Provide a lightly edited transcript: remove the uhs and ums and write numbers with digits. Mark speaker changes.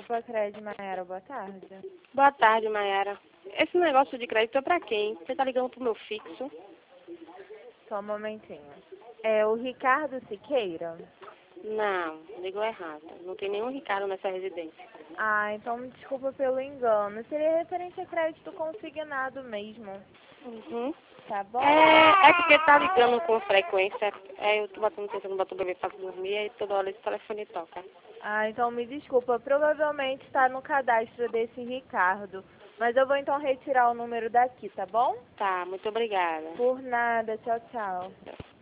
Speaker 1: Opa, Crédito Maiara, boa tarde.
Speaker 2: Boa tarde, Maiara. Esse negócio de crédito é pra quem? Você tá ligando pro meu fixo?
Speaker 1: Só um momentinho. É o Ricardo Siqueira?
Speaker 2: Não, ligou errado. Não tem nenhum Ricardo nessa residência.
Speaker 1: Ah, então me desculpa pelo engano. Seria referente a crédito consignado mesmo.
Speaker 2: Uhum.
Speaker 1: Tá bom?
Speaker 2: É porque tá ligando com frequência. Eu tô batendo tentando botar o bebê pra dormir e toda hora esse telefone toca.
Speaker 1: Ah, então me desculpa. Provavelmente está no cadastro desse Ricardo. Mas eu vou então retirar o número daqui, tá bom?
Speaker 2: Tá, muito obrigada.
Speaker 1: Por nada. Tchau, tchau.